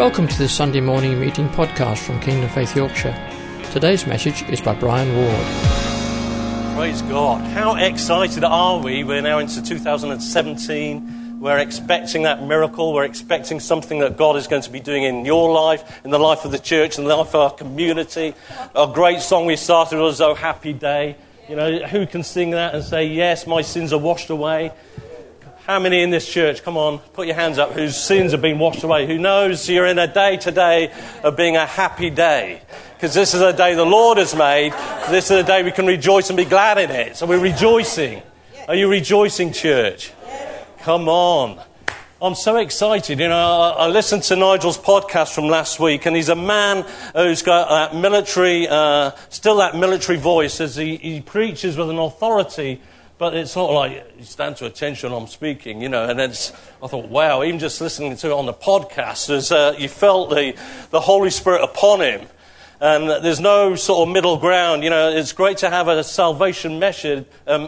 Welcome to this Sunday morning meeting podcast from Kingdom Faith Yorkshire. Today's message is by Brian Ward. Praise God. How excited are we? We're now into 2017. We're expecting that miracle. We're expecting something that God is going to be doing in your life, in the life of the church, in the life of our community. A great song we started was "Oh Happy Day." You know, who can sing that and say, yes, my sins are washed away? How many in this church, come on, put your hands up, whose sins have been washed away? Who knows you're in a day today of being a happy day? Because this is a day the Lord has made. This is a day we can rejoice and be glad in it. So we're rejoicing. Are you rejoicing, church? Come on. I'm so excited. You know, I listened to Nigel's podcast from last week, and he's a man who's got that military, still that military voice as he preaches with an authority. But it's not like you stand to attention, I'm speaking, you know, and I thought, wow, even just listening to it on the podcast, you felt the Holy Spirit upon him. And there's no sort of middle ground, you know. It's great to have a salvation message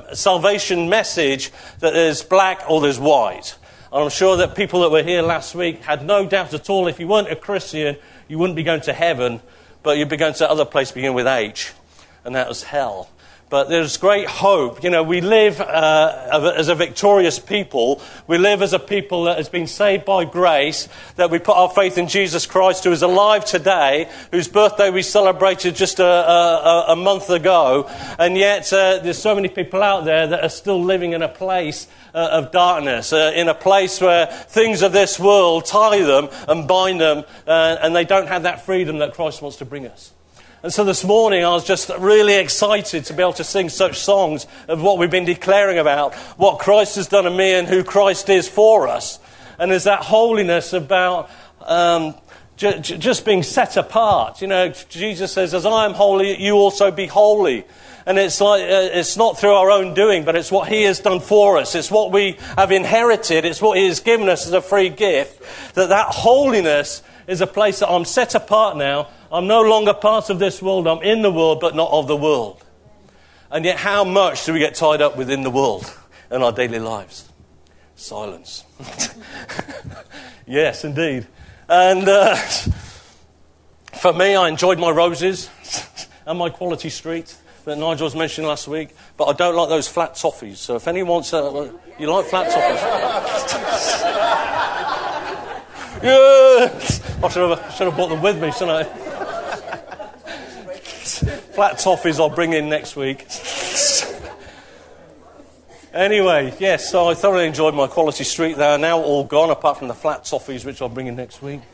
that is black or there's white. And I'm sure that people that were here last week had no doubt at all, if you weren't a Christian, you wouldn't be going to heaven, but you'd be going to other place beginning with H, and that was hell. But there's great hope. You know, we live as a victorious people. We live as a people that has been saved by grace, that we put our faith in Jesus Christ, who is alive today, whose birthday we celebrated just a month ago. And yet there's so many people out there that are still living in a place of darkness, in a place where things of this world tie them and bind them, and they don't have that freedom that Christ wants to bring us. And so this morning I was just really excited to be able to sing such songs of what we've been declaring about, what Christ has done in me and who Christ is for us. And there's that holiness about just being set apart. You know, Jesus says, as I am holy, you also be holy. And it's like it's not through our own doing, but it's what he has done for us. It's what we have inherited. It's what he has given us as a free gift. That holiness is a place that I'm set apart now. I'm no longer part of this world. I'm in the world, but not of the world. And yet how much do we get tied up within the world in our daily lives? Silence. Yes, indeed. And for me, I enjoyed my roses and my Quality Street that Nigel was mentioning last week. But I don't like those flat toffees. So if anyone wants... you like flat toffees? Yes! I should have brought them with me, shouldn't I? Flat toffees I'll bring in next week. Anyway, yes, so I thoroughly enjoyed my Quality Street. They are now all gone, apart from the flat toffees, which I'll bring in next week.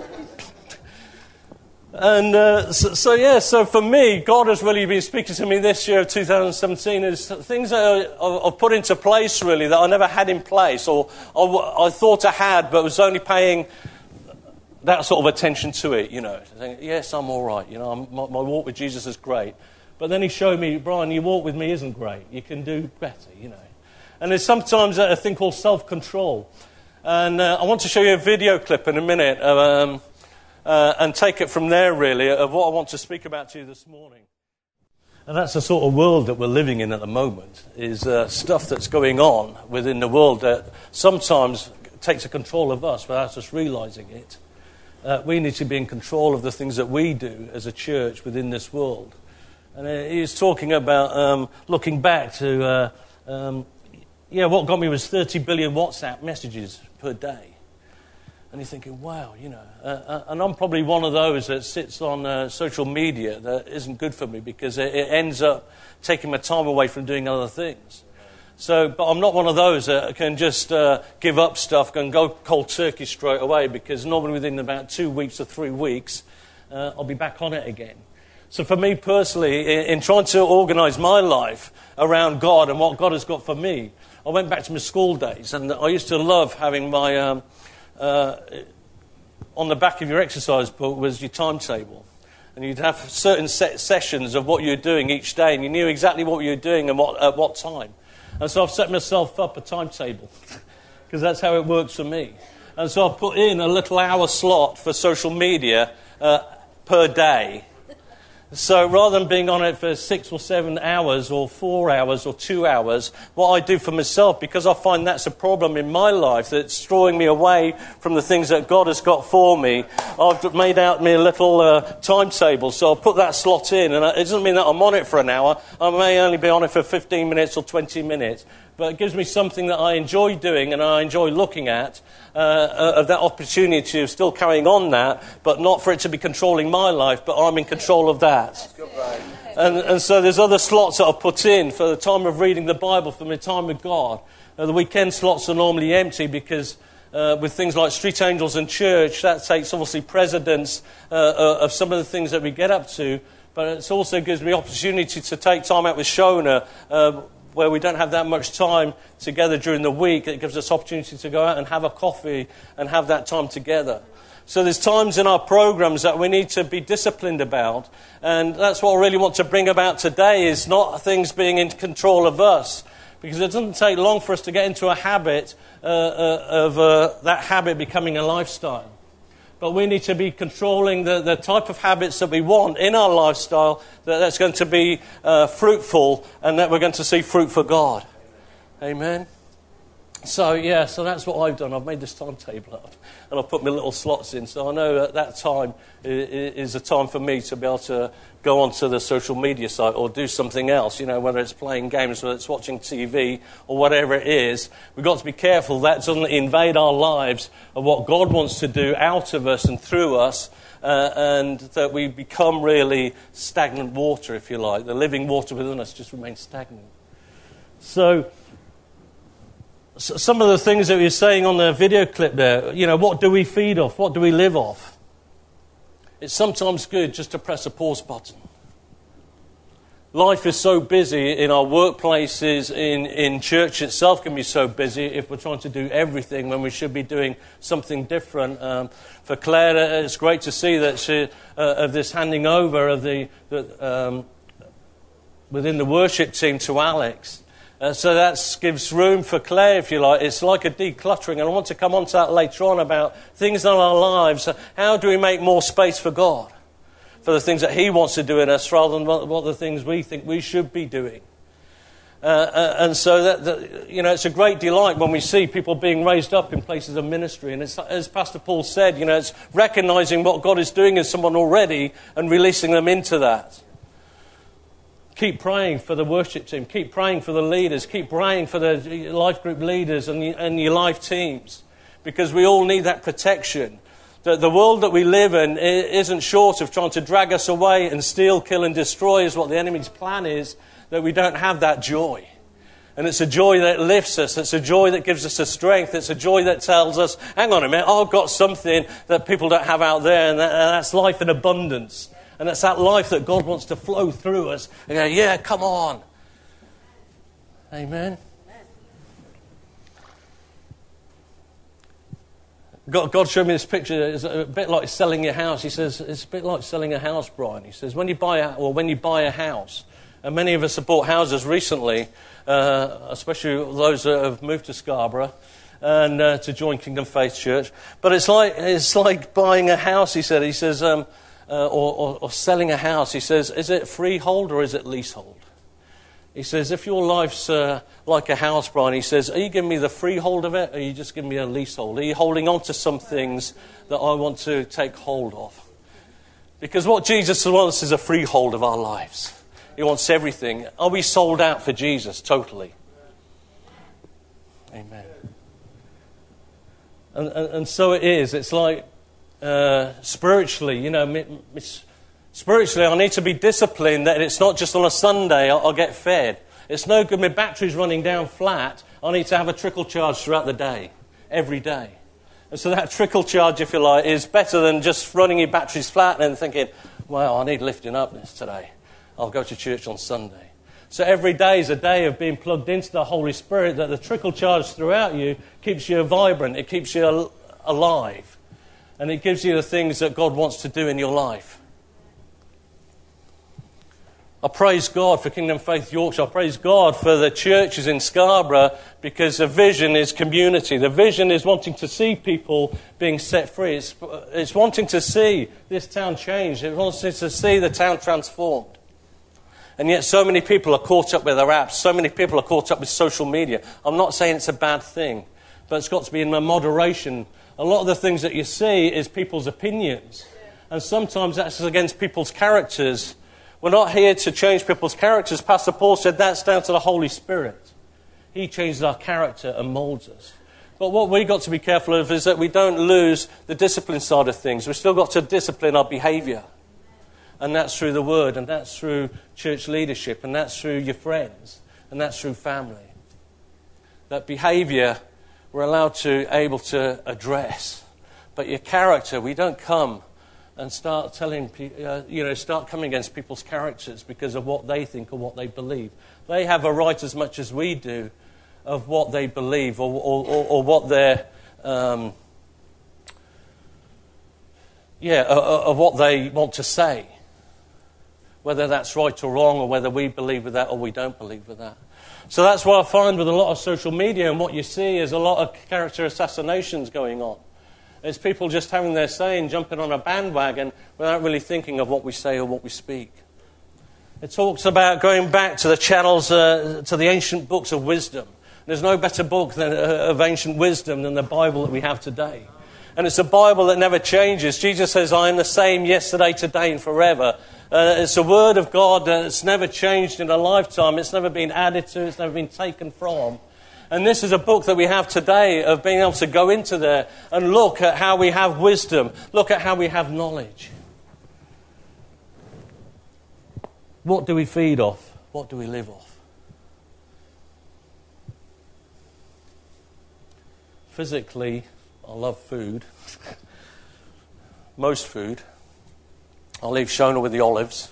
And so for me, God has really been speaking to me this year of 2017. Is things that are put into place, really, that I never had in place, or I thought I had, but was only paying that sort of attention to it, you know. Saying, yes, I'm all right, you know, my walk with Jesus is great. But then he showed me, Brian, your walk with me isn't great. You can do better, you know. And there's sometimes a thing called self-control. And I want to show you a video clip in a minute and take it from there, really, of what I want to speak about to you this morning. And that's the sort of world that we're living in at the moment, is stuff that's going on within the world that sometimes takes a control of us without us realizing it. We need to be in control of the things that we do as a church within this world. And he was talking about looking back to, what got me was 30 billion WhatsApp messages per day. And you're thinking, wow, you know, and I'm probably one of those that sits on social media that isn't good for me because it ends up taking my time away from doing other things. So, but I'm not one of those that can just give up stuff and go cold turkey straight away, because normally within about 2 weeks or 3 weeks, I'll be back on it again. So for me personally, in trying to organise my life around God and what God has got for me, I went back to my school days, and I used to love having my, on the back of your exercise book was your timetable. And you'd have certain set sessions of what you were doing each day, and you knew exactly what you were doing and at what time. And so I've set myself up a timetable, because that's how it works for me. And so I've put in a little hour slot for social media per day. So rather than being on it for 6 or 7 hours or 4 hours or 2 hours, what I do for myself, because I find that's a problem in my life, that's drawing me away from the things that God has got for me, I've made out me a little timetable. So I'll put that slot in, and it doesn't mean that I'm on it for an hour. I may only be on it for 15 minutes or 20 minutes. But it gives me something that I enjoy doing and I enjoy looking at, of that opportunity of still carrying on that, but not for it to be controlling my life, but I'm in control of that. And so there's other slots that I've put in for the time of reading the Bible, for my time with God. The weekend slots are normally empty because with things like Street Angels and church, that takes obviously precedence of some of the things that we get up to, but it also gives me opportunity to take time out with Shona, where we don't have that much time together during the week. It gives us opportunity to go out and have a coffee and have that time together. So there's times in our programs that we need to be disciplined about, and that's what I really want to bring about today, is not things being in control of us, because it doesn't take long for us to get into a habit of that habit becoming a lifestyle. But we need to be controlling the type of habits that we want in our lifestyle, that's going to be fruitful, and that we're going to see fruit for God. Amen? So that's what I've done. I've made this timetable up, and I've put my little slots in. So I know that time is a time for me to be able to go onto the social media site or do something else, whether it's playing games, whether it's watching TV, or whatever it is. We've got to be careful that doesn't invade our lives of what God wants to do out of us and through us, and that we become really stagnant water, if you like. The living water within us just remains stagnant. So some of the things that we were saying on the video clip there, what do we feed off? What do we live off? It's sometimes good just to press a pause button. Life is so busy in our workplaces, in church itself can be so busy if we're trying to do everything when we should be doing something different. For Claire, it's great to see that she, of this handing over of within the worship team to Alex. So that gives room for Claire, if you like. It's like a decluttering, and I want to come on to that later on about things in our lives. How do we make more space for God, for the things that He wants to do in us, rather than what the things we think we should be doing? And so that it's a great delight when we see people being raised up in places of ministry. And it's, as Pastor Paul said, it's recognizing what God is doing in someone already and releasing them into that. Keep praying for the worship team. Keep praying for the leaders. Keep praying for the life group leaders and your life teams, because we all need that protection. The world that we live in isn't short of trying to drag us away and steal, kill and destroy is what the enemy's plan is, that we don't have that joy. And it's a joy that lifts us. It's a joy that gives us a strength. It's a joy that tells us, hang on a minute, I've got something that people don't have out there, and that's life in abundance. And it's that life that God wants to flow through us. And go, yeah, come on. Amen. God showed me this picture. It's a bit like selling your house. He says, it's a bit like selling a house, Brian. He says, when you buy a house, and many of us have bought houses recently, especially those that have moved to Scarborough, and to join Kingdom Faith Church. But it's like buying a house, he said. He says, or selling a house. He says, is it freehold or is it leasehold? He says, if your life's like a house, Brian, he says, are you giving me the freehold of it, or are you just giving me a leasehold? Are you holding on to some things that I want to take hold of? Because what Jesus wants is a freehold of our lives. He wants everything. Are we sold out for Jesus totally? Amen. And so it is. It's like spiritually, spiritually, I need to be disciplined that it's not just on a Sunday I'll get fed. It's no good my battery's running down flat. I need to have a trickle charge throughout the day, every day. And so that trickle charge, if you like, is better than just running your batteries flat and thinking, well, I need lifting up this today. I'll go to church on Sunday. So every day is a day of being plugged into the Holy Spirit, that the trickle charge throughout you keeps you vibrant, it keeps you alive. And it gives you the things that God wants to do in your life. I praise God for Kingdom Faith Yorkshire. I praise God for the churches in Scarborough, because the vision is community. The vision is wanting to see people being set free. It's wanting to see this town changed. It wants to see the town transformed. And yet so many people are caught up with their apps. So many people are caught up with social media. I'm not saying it's a bad thing, but it's got to be in moderation. A lot of the things that you see is people's opinions. And sometimes that's against people's characters. We're not here to change people's characters. Pastor Paul said that's down to the Holy Spirit. He changes our character and molds us. But what we've got to be careful of is that we don't lose the discipline side of things. We've still got to discipline our behaviour. And that's through the Word, and that's through church leadership, and that's through your friends, and that's through family. That behaviour we're allowed to, able to address. But your character, we don't come and start telling start coming against people's characters because of what they think or what they believe. They have a right as much as we do of what they believe or what they're of what they want to say. Whether that's right or wrong, or whether we believe with that or we don't believe with that. So that's what I find with a lot of social media, and what you see is a lot of character assassinations going on. It's people just having their say and jumping on a bandwagon without really thinking of what we say or what we speak. It talks about going back to the channels, to the ancient books of wisdom. There's no better book of ancient wisdom than the Bible that we have today. And it's a Bible that never changes. Jesus says, I am the same yesterday, today, and forever. It's a word of God that's never changed in a lifetime. It's never been added to. It's never been taken from. And this is a book that we have today of being able to go into there and look at how we have wisdom. Look at how we have knowledge. What do we feed off? What do we live off? Physically, I love food. Most food. I'll leave Shona with the olives.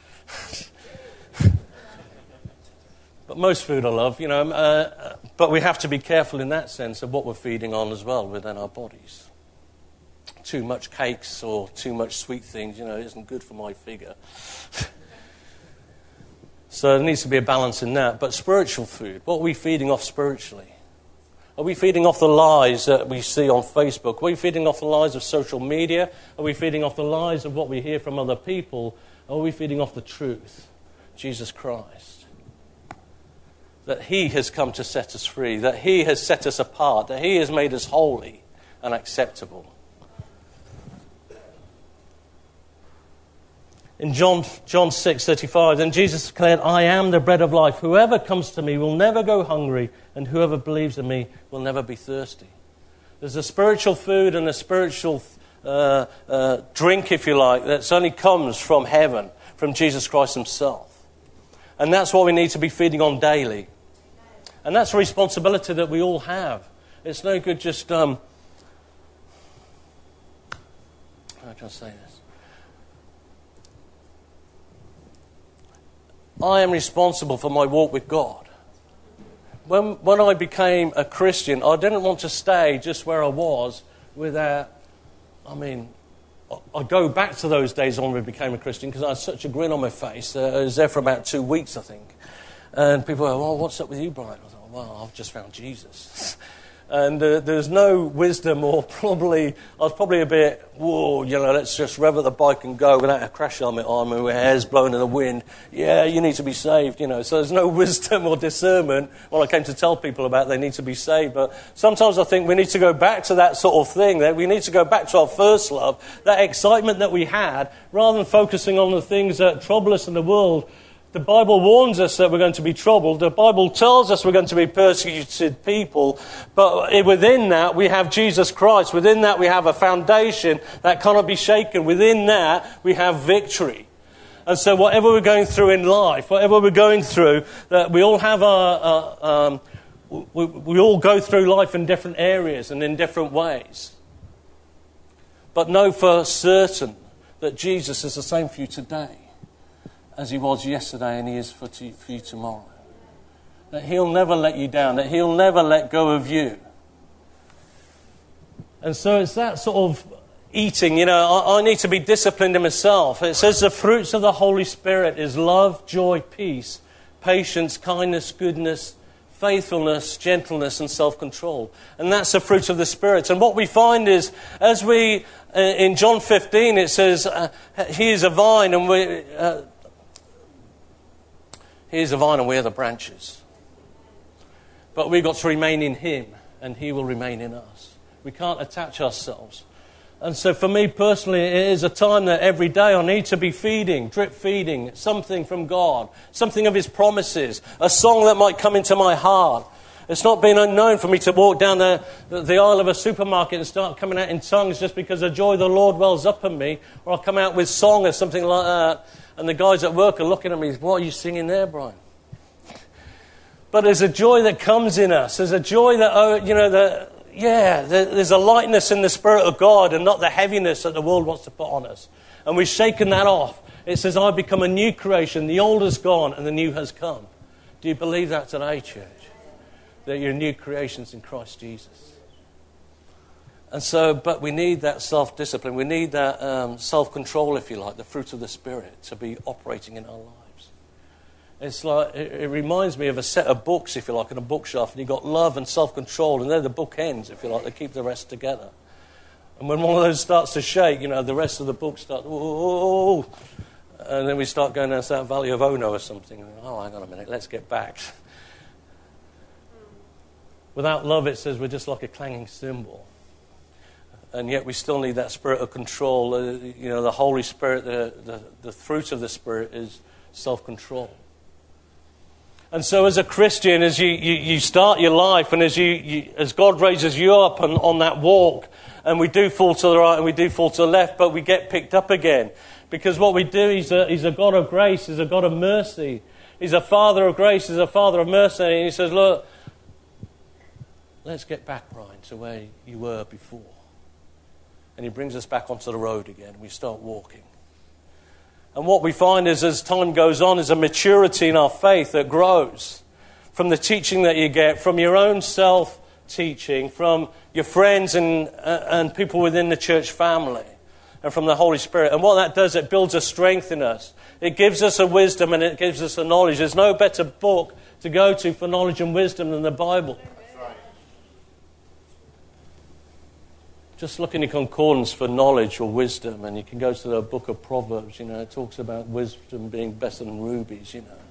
But most food I love, but we have to be careful in that sense of what we're feeding on as well within our bodies. Too much cakes or too much sweet things, isn't good for my figure. So there needs to be a balance in that. But spiritual food, what are we feeding off spiritually? Are we feeding off the lies that we see on Facebook? Are we feeding off the lies of social media? Are we feeding off the lies of what we hear from other people? Or are we feeding off the truth, Jesus Christ? That He has come to set us free, that He has set us apart, that He has made us holy and acceptable. In John 6:35, then Jesus declared, I am the bread of life. Whoever comes to me will never go hungry, and whoever believes in me will never be thirsty. There's a spiritual food and a spiritual drink, if you like, that only comes from heaven, from Jesus Christ Himself. And that's what we need to be feeding on daily. And that's a responsibility that we all have. It's no good just... how can I say this? I am responsible for my walk with God. When I became a Christian, I didn't want to stay just where I was without... I go back to those days when I became a Christian because I had such a grin on my face. I was there for about 2 weeks, I think. And people were, well, what's up with you, Brian? I thought, well, I've just found Jesus. And there's no wisdom, or I was probably a bit, whoa, let's just rev up the bike and go without a crash helmet on and with hair's blowing in the wind. Yeah, you need to be saved, So there's no wisdom or discernment when I came to tell people about they need to be saved. But sometimes I think we need to go back to that sort of thing, that we need to go back to our first love, that excitement that we had, rather than focusing on the things that trouble us in the world. The Bible warns us that we're going to be troubled. The Bible tells us we're going to be persecuted people. But within that, we have Jesus Christ. Within that, we have a foundation that cannot be shaken. Within that, we have victory. And so whatever we're going through in life, whatever we're going through, that we all have we all go through life in different areas and in different ways. But know for certain that Jesus is the same for you today as He was yesterday, and He is for you tomorrow. That He'll never let you down, that He'll never let go of you. And so it's that sort of eating, I need to be disciplined in myself. It says the fruits of the Holy Spirit is love, joy, peace, patience, kindness, goodness, faithfulness, gentleness, and self-control. And that's the fruit of the Spirit. And what we find is, as we, in John 15, it says, He is a vine and He is a vine and we are the branches. But we've got to remain in Him and He will remain in us. We can't attach ourselves. And so for me personally, it is a time that every day I need to be feeding, drip feeding, something from God, something of His promises, a song that might come into my heart. It's not been unknown for me to walk down the aisle of a supermarket and start coming out in tongues just because the joy of the Lord wells up in me, or I'll come out with song or something like that, and the guys at work are looking at me, what are you singing there, Brian? But there's a joy that comes in us. There's a joy that, there's a lightness in the Spirit of God and not the heaviness that the world wants to put on us. And we've shaken that off. It says, I become a new creation. The old is gone and the new has come. Do you believe that today, church? That you're new creations in Christ Jesus. And so, but we need that self-discipline. We need that self-control, if you like, the fruit of the Spirit to be operating in our lives. It's like, it reminds me of a set of books, if you like, in a bookshelf. And you've got love and self-control, and they're the bookends, if you like. They keep the rest together. And when one of those starts to shake, the rest of the book starts, whoa, and then we start going down that Valley of Ono or something. Oh, hang on a minute, let's get back. Without love, it says we're just like a clanging cymbal. And yet we still need that spirit of control. The Holy Spirit, the fruit of the Spirit is self-control. And so as a Christian, as you start your life and as God raises you up on that walk, and we do fall to the right and we do fall to the left, but we get picked up again. Because what we do, He's a God of grace, He's a God of mercy. He's a Father of grace, He's a Father of mercy. And He says, look, let's get back, Brian, to where you were before. And He brings us back onto the road again and we start walking. And what we find is as time goes on is a maturity in our faith that grows from the teaching that you get, from your own self-teaching, from your friends and people within the church family, and from the Holy Spirit. And what that does, it builds a strength in us. It gives us a wisdom and it gives us a knowledge. There's no better book to go to for knowledge and wisdom than the Bible. Just look in your concordance for knowledge or wisdom, and you can go to the book of Proverbs, it talks about wisdom being better than rubies,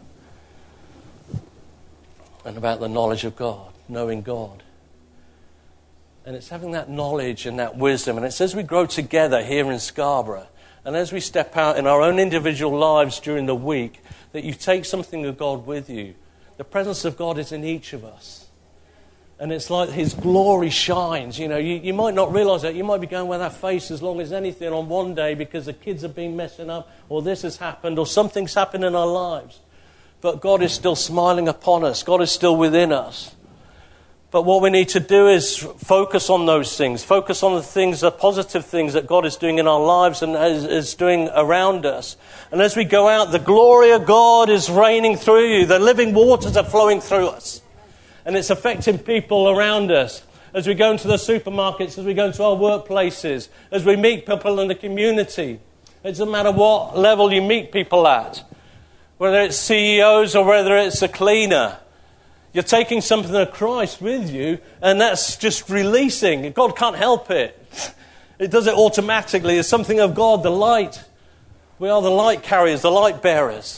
and about the knowledge of God, knowing God. And it's having that knowledge and that wisdom, and it says we grow together here in Scarborough, and as we step out in our own individual lives during the week, that you take something of God with you. The presence of God is in each of us. And it's like His glory shines. You might not realise that. You might be going with that face as long as anything on one day because the kids have been messing up, or this has happened, or something's happened in our lives. But God is still smiling upon us. God is still within us. But what we need to do is focus on those things. Focus on the positive things that God is doing in our lives and is doing around us. And as we go out, the glory of God is raining through you. The living waters are flowing through us. And it's affecting people around us. As we go into the supermarkets, as we go into our workplaces, as we meet people in the community. It doesn't matter what level you meet people at. Whether it's CEOs or whether it's a cleaner. You're taking something of Christ with you, and that's just releasing. God can't help it. It does it automatically. It's something of God, the light. We are the light carriers, the light bearers.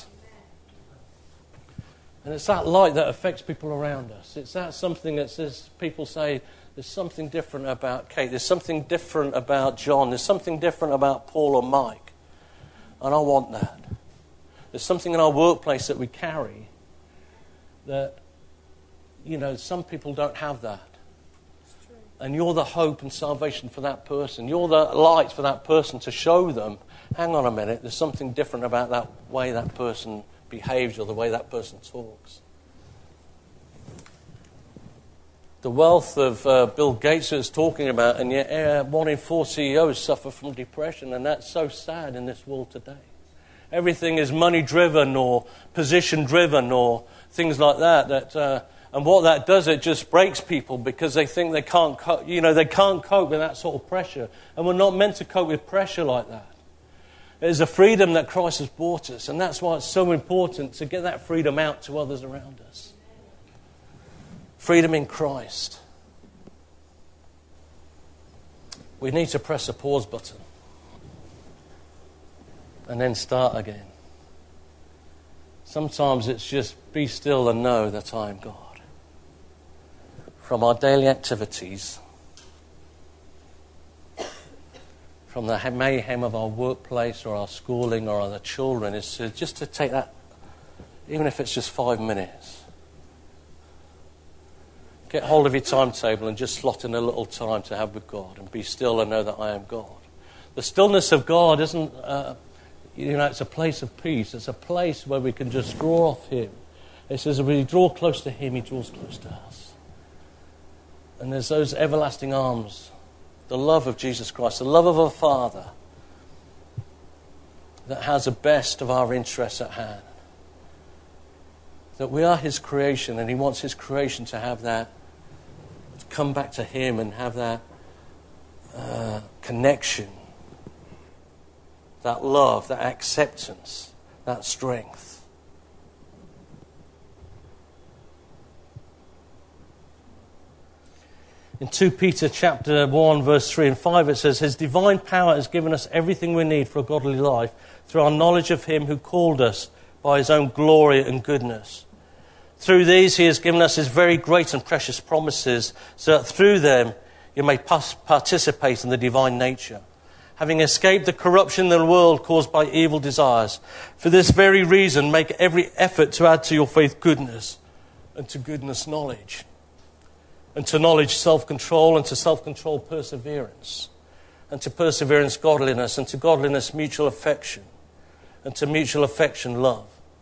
And it's that light that affects people around us. It's that something that says, people say, there's something different about Kate. There's something different about John. There's something different about Paul or Mike. And I want that. There's something in our workplace that we carry that, some people don't have that. And you're the hope and salvation for that person. You're the light for that person to show them, hang on a minute, there's something different about that way that person behaves or the way that person talks. The wealth of Bill Gates is talking about, and yet 1 in 4 CEOs suffer from depression, and that's so sad in this world today. Everything is money-driven or position-driven or things like that. And what that does, it just breaks people because they think they can't cope with that sort of pressure. And we're not meant to cope with pressure like that. It is a freedom that Christ has brought us, and that's why it's so important to get that freedom out to others around us. Freedom in Christ. We need to press a pause button and then start again. Sometimes it's just be still and know that I am God. From our daily activities, from the mayhem of our workplace or our schooling or our children, is just to take that, even if it's just 5 minutes. Get hold of your timetable and just slot in a little time to have with God and be still and know that I am God. The stillness of God isn't, it's a place of peace. It's a place where we can just draw off Him. It says if we draw close to Him, He draws close to us. And there's those everlasting arms, the love of Jesus Christ, the love of our Father that has the best of our interests at hand. That we are His creation and He wants His creation to have that, to come back to Him and have that connection, that love, that acceptance, that strength. In 2 Peter chapter 1, verse 3 and 5, it says, His divine power has given us everything we need for a godly life through our knowledge of Him who called us by His own glory and goodness. Through these He has given us His very great and precious promises, so that through them you may participate in the divine nature, having escaped the corruption in the world caused by evil desires. For this very reason, make every effort to add to your faith goodness, and to goodness knowledge, and to knowledge self-control, and to self-control perseverance, and to perseverance godliness, and to godliness mutual affection, and to mutual affection love.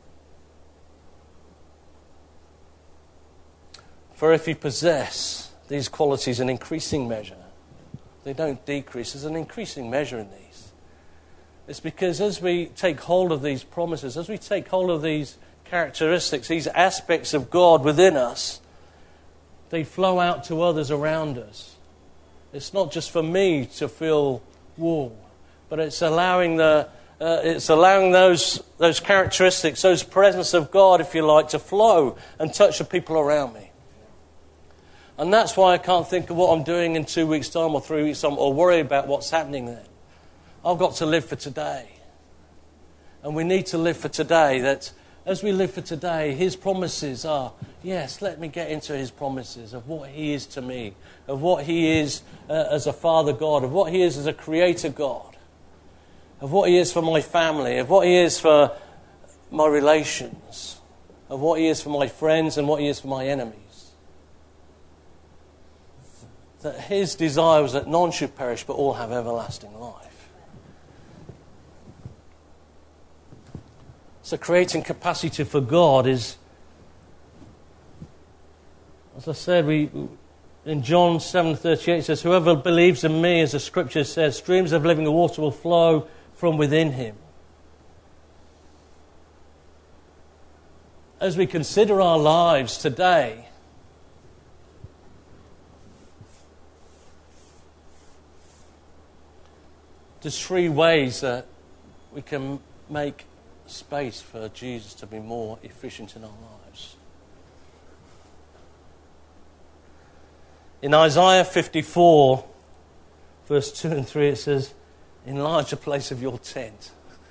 For if you possess these qualities in increasing measure, they don't decrease. There's an increasing measure in these. It's because as we take hold of these promises, as we take hold of these characteristics, these aspects of God within us, they flow out to others around us. It's not just for me to feel warm, but it's allowing those characteristics, those presence of God, if you like, to flow and touch the people around me. And that's why I can't think of what I'm doing in 2 weeks' time or 3 weeks' time or worry about what's happening then. I've got to live for today. And we need to live for today. That as we live for today, His promises are, yes, let me get into His promises of what He is to me, of what He is as a Father God, of what He is as a Creator God, of what He is for my family, of what He is for my relations, of what He is for my friends and what He is for my enemies. That His desire was that none should perish but all have everlasting life. So creating capacity for God is, as I said, in John 7:38 it says, whoever believes in me, as the scripture says, streams of living water will flow from within him. As we consider our lives today, there's 3 ways that we can make space for Jesus to be more efficient in our lives. In Isaiah 54, verse 2 and 3, it says, enlarge the place of your tent.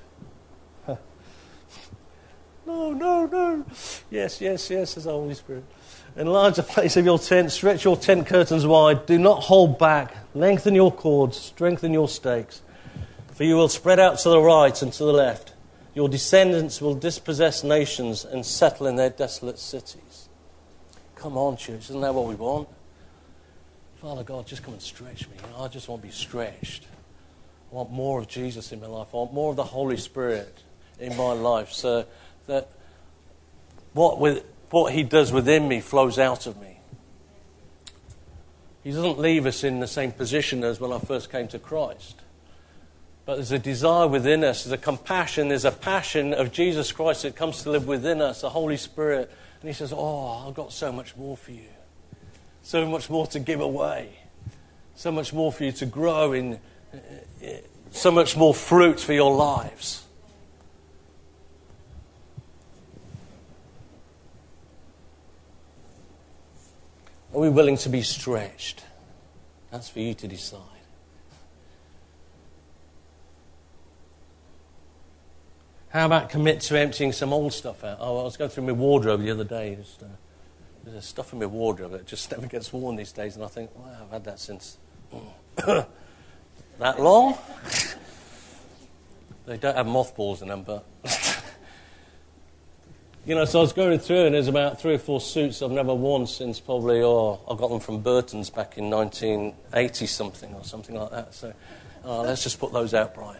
No. Yes, says the Holy Spirit. Enlarge the place of your tent, stretch your tent curtains wide, do not hold back, lengthen your cords, strengthen your stakes. For you will spread out to the right and to the left. Your descendants will dispossess nations and settle in their desolate cities. Come on, church, isn't that what we want? Father God, just come and stretch me. I just want to be stretched. I want more of Jesus in my life. I want more of the Holy Spirit in my life, so that what He does within me flows out of me. He doesn't leave us in the same position as when I first came to Christ. But there's a desire within us, there's a compassion, there's a passion of Jesus Christ that comes to live within us, the Holy Spirit. And he says, oh, I've got so much more for you. So much more to give away. So much more for you to grow in. So much more fruit for your lives. Are we willing to be stretched? That's for you to decide. How about commit to emptying some old stuff out? Oh, I was going through my wardrobe the other day. There's stuff in my wardrobe that just never gets worn these days. And I think, wow, I've had that since that long? They don't have mothballs in them, but... so I was going through and there's about 3 or 4 suits I've never worn since probably, I got them from Burton's back in 1980-something or something like that. So let's just put those out, Brian.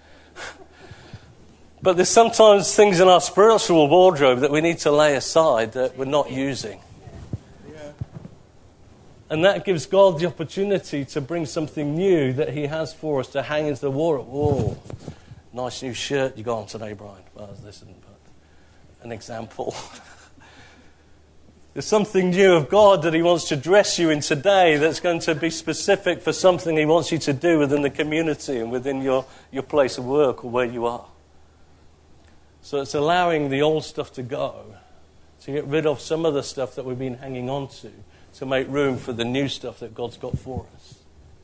But there's sometimes things in our spiritual wardrobe that we need to lay aside that we're not using. Yeah. And that gives God the opportunity to bring something new that he has for us to hang into the wall. Whoa, nice new shirt you got on today, Brian. Well, this isn't an example. There's something new of God that he wants to dress you in today that's going to be specific for something he wants you to do within the community and within your place of work or where you are. So it's allowing the old stuff to go, to get rid of some of the stuff that we've been hanging on to make room for the new stuff that God's got for us.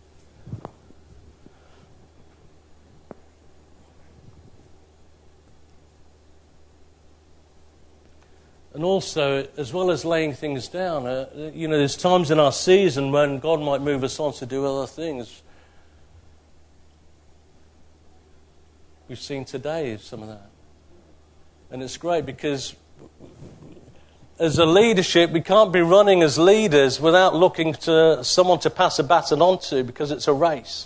And also, as well as laying things down, there's times in our season when God might move us on to do other things. We've seen today some of that. And it's great because as a leadership, we can't be running as leaders without looking to someone to pass a baton on to, because it's a race.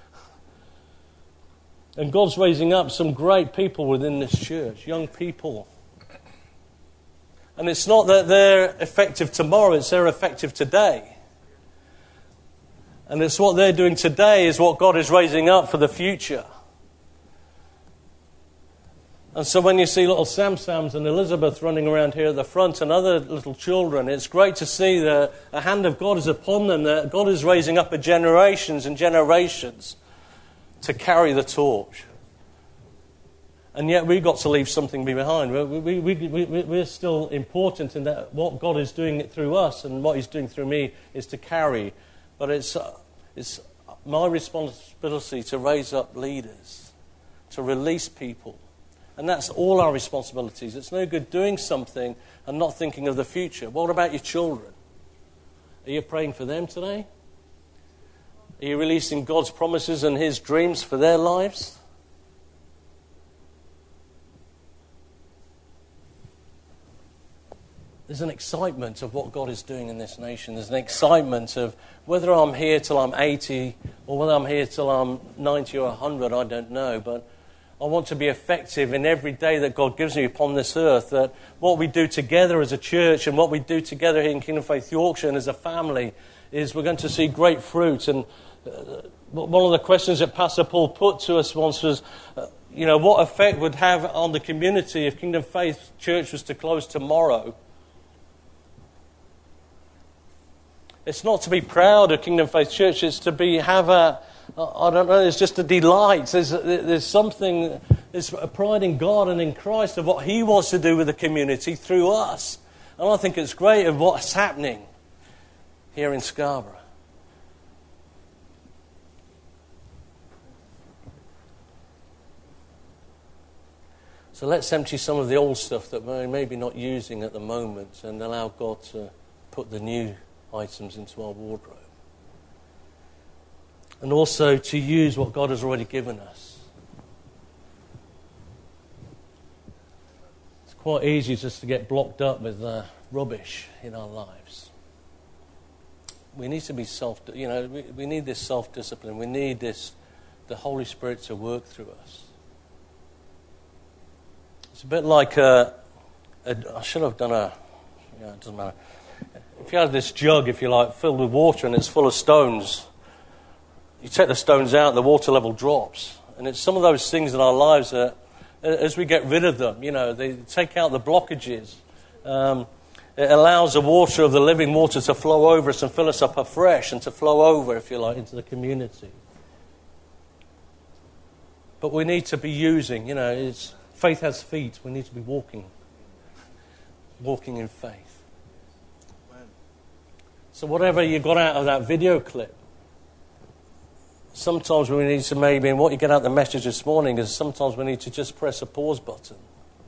And God's raising up some great people within this church, young people. And it's not that they're effective tomorrow, it's they're effective today. And it's what they're doing today is what God is raising up for the future. And so when you see little Sam-Sams and Elizabeth running around here at the front and other little children, it's great to see that a hand of God is upon them, that God is raising up generations and generations to carry the torch. And yet we've got to leave something behind. We're still important in that what God is doing through us and what he's doing through me is to carry. But it's my responsibility to raise up leaders, to release people. And that's all our responsibilities. It's no good doing something and not thinking of the future. What about your children? Are you praying for them today? Are you releasing God's promises and his dreams for their lives? There's an excitement of what God is doing in this nation. There's an excitement of whether I'm here till I'm 80 or whether I'm here till I'm 90 or 100, I don't know. But I want to be effective in every day that God gives me upon this earth, that what we do together as a church and what we do together here in Kingdom Faith Yorkshire and as a family is we're going to see great fruit. And one of the questions that Pastor Paul put to us once was, what effect would have on the community if Kingdom Faith Church was to close tomorrow? It's not to be proud of Kingdom Faith Church, it's to it's just a delight. There's something, there's a pride in God and in Christ of what he wants to do with the community through us. And I think it's great of what's happening here in Scarborough. So let's empty some of the old stuff that we're maybe not using at the moment and allow God to put the new items into our wardrobe. And also to use what God has already given us. It's quite easy just to get blocked up with rubbish in our lives. We need to be we need this self-discipline. We need the Holy Spirit to work through us. It's a bit like I should have done it doesn't matter. If you had this jug, if you like, filled with water and it's full of stones, you take the stones out, the water level drops. And it's some of those things in our lives that, as we get rid of them, they take out the blockages. It allows the water of the living water to flow over us and fill us up afresh and to flow over, if you like, into the community. But we need to be using, faith has feet. We need to be walking in faith. So whatever you got out of that video clip, sometimes we need to maybe, and what you get out of the message this morning is sometimes we need to just press a pause button.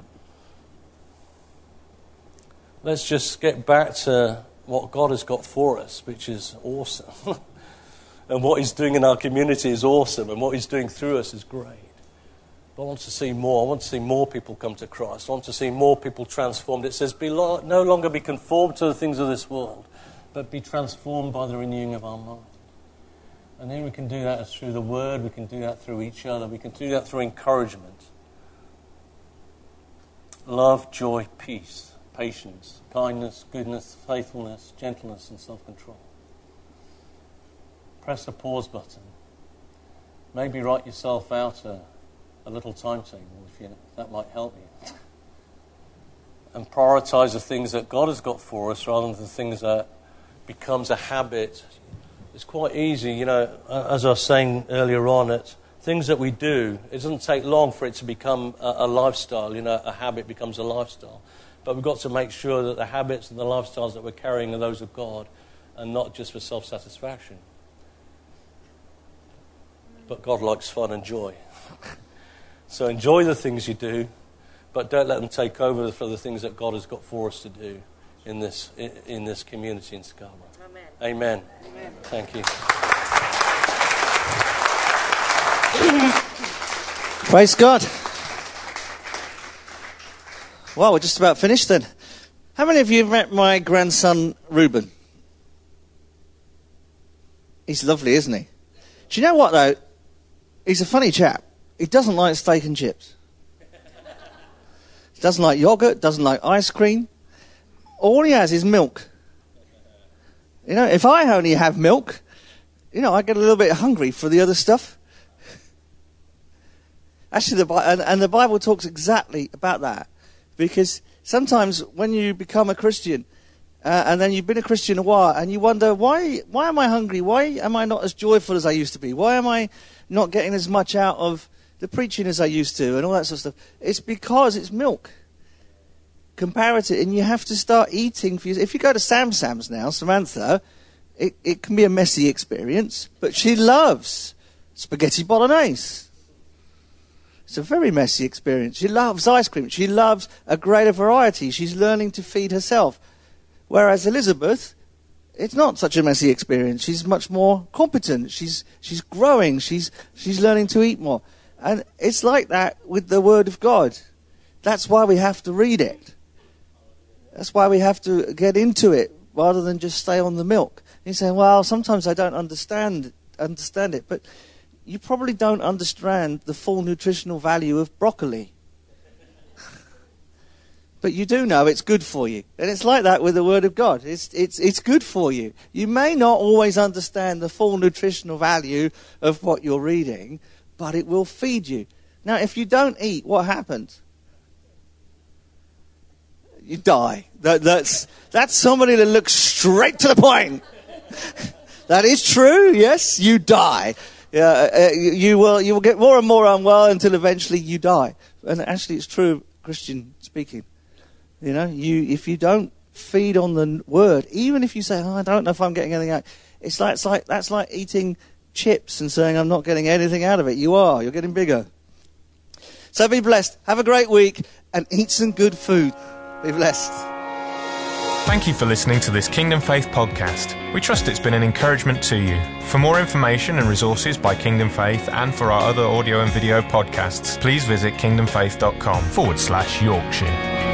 Let's just get back to what God has got for us, which is awesome. And what he's doing in our community is awesome, and what he's doing through us is great. But I want to see more. I want to see more people come to Christ. I want to see more people transformed. It says, no longer be conformed to the things of this world, but be transformed by the renewing of our mind. And then we can do that through the Word. We can do that through each other. We can do that through encouragement. Love, joy, peace, patience, kindness, goodness, faithfulness, gentleness, and self-control. Press the pause button. Maybe write yourself out a little timetable, if that might help you. And prioritise the things that God has got for us rather than the things that becomes a habit. It's quite easy, as I was saying earlier on, that things that we do, it doesn't take long for it to become a lifestyle. A habit becomes a lifestyle. But we've got to make sure that the habits and the lifestyles that we're carrying are those of God and not just for self-satisfaction. But God likes fun and joy. So enjoy the things you do, but don't let them take over for the things that God has got for us to do in this community in Scarborough. Amen. Amen. Thank you. Praise God. Well, we're just about finished then. How many of you have met my grandson, Reuben? He's lovely, isn't he? Do you know what, though? He's a funny chap. He doesn't like steak and chips. He doesn't like yogurt, doesn't like ice cream. All he has is milk. If I only have milk, I get a little bit hungry for the other stuff. Actually, the Bible talks exactly about that. Because sometimes when you become a Christian, and then you've been a Christian a while, and you wonder, why am I hungry? Why am I not as joyful as I used to be? Why am I not getting as much out of the preaching as I used to, and all that sort of stuff? It's because it's milk. Comparative, and you have to start eating. If you go to Sam's now, Samantha, it can be a messy experience, but she loves spaghetti bolognese. It's a very messy experience. She loves ice cream. She loves a greater variety. She's learning to feed herself. Whereas Elizabeth, it's not such a messy experience. She's much more competent. She's growing. She's learning to eat more. And it's like that with the Word of God. That's why we have to read it. That's why we have to get into it rather than just stay on the milk. And you say, well, sometimes I don't understand it, but you probably don't understand the full nutritional value of broccoli. But you do know it's good for you. And it's like that with the Word of God. It's good for you. You may not always understand the full nutritional value of what you're reading, but it will feed you. Now, if you don't eat, what happens? You die. That's somebody that looks straight to the point. That is true, yes, you die. You will get more and more unwell until eventually you die. And actually it's true, Christian speaking. If you don't feed on the Word, even if you say, I don't know if I'm getting anything out, that's like eating chips and saying I'm not getting anything out of it. You're getting bigger. So be blessed. Have a great week and eat some good food. Be blessed. Thank you for listening to this Kingdom Faith podcast. We trust it's been an encouragement to you. For more information and resources by Kingdom Faith and for our other audio and video podcasts, please visit kingdomfaith.com/Yorkshire.